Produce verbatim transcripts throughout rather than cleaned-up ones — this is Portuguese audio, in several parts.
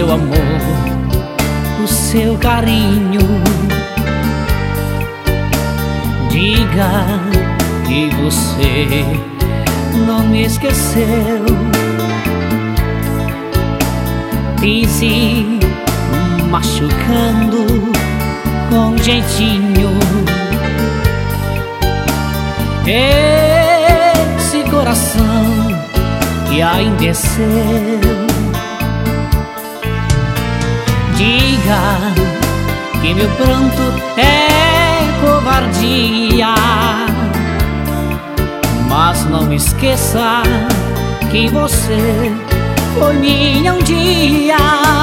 seu amor, o seu carinho. Diga que você não me esqueceu. Pise machucando com jeitinho. Esse coração que ainda é seu. Diga que meu pranto é covardia, mas não esqueça que você foi minha um dia.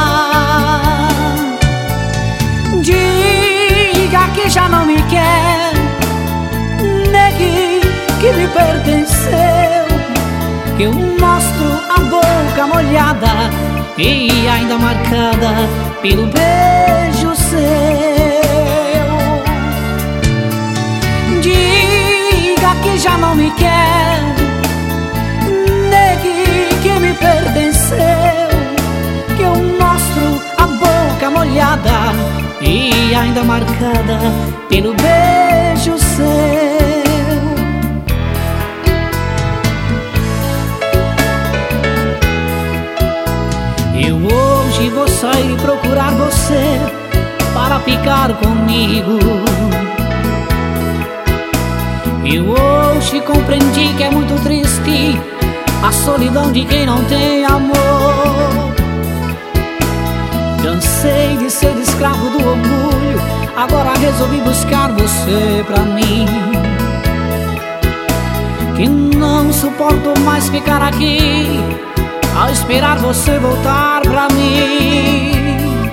Diga que já não me quer, negue que me pertenceu, que eu mostro a boca molhada e ainda marcada pelo beijo seu. Diga que já não me quer, negue que me pertenceu, que eu mostro a boca molhada e ainda marcada pelo beijo seu. Eu hoje vou sair procurar você para ficar comigo. Eu hoje compreendi que é muito triste a solidão de quem não tem amor. Cansei de ser escravo do orgulho, agora resolvi buscar você pra mim. Que não suporto mais ficar aqui ao esperar você voltar pra mim.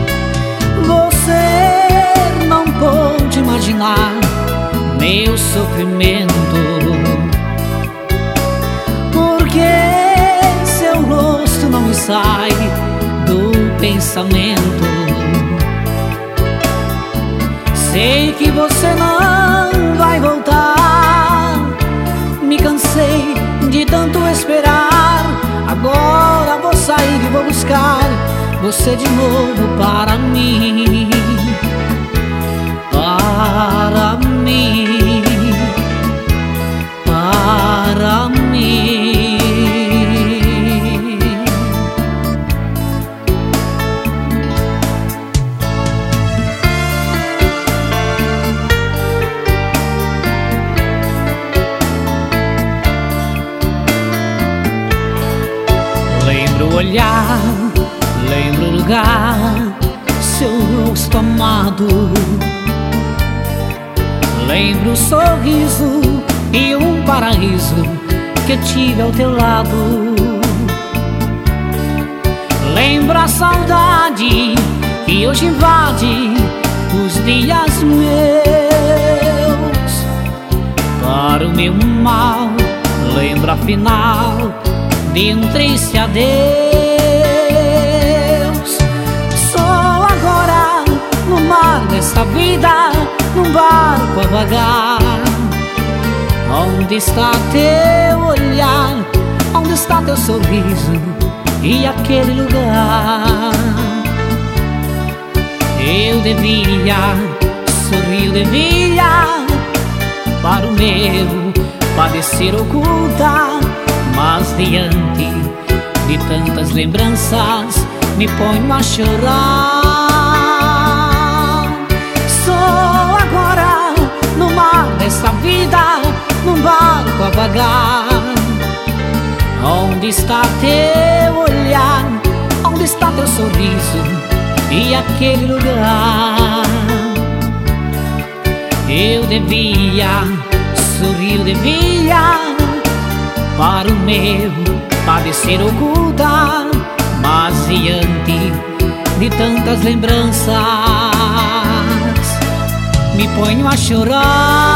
Você não pode imaginar meu sofrimento, porque seu rosto não me sai do pensamento. Sei que você não vai voltar, me cansei de tanto esperar. Agora vou sair e vou buscar você de novo para mim, para mim, para mim. Lembro o olhar, lembro o lugar, seu rosto amado. Lembro o sorriso e um paraíso que eu tive ao teu lado. Lembro a saudade que hoje invade os dias meus. Para o meu mal, lembro a final de um triste adeus. Sou agora no mar desta vida, num barco a vagar. Onde está teu olhar? Onde está teu sorriso e aquele lugar? Eu devia sorrir, eu devia para o meu padecer ocultar, mas diante de tantas lembranças me ponho a chorar. Sou agora no mar dessa vida, num barco a vagar. Onde está teu olhar? Onde está teu sorriso e aquele lugar? Eu devia sorrir, eu devia para o meu padecer ocultar, mas diante de tantas lembranças me ponho a chorar.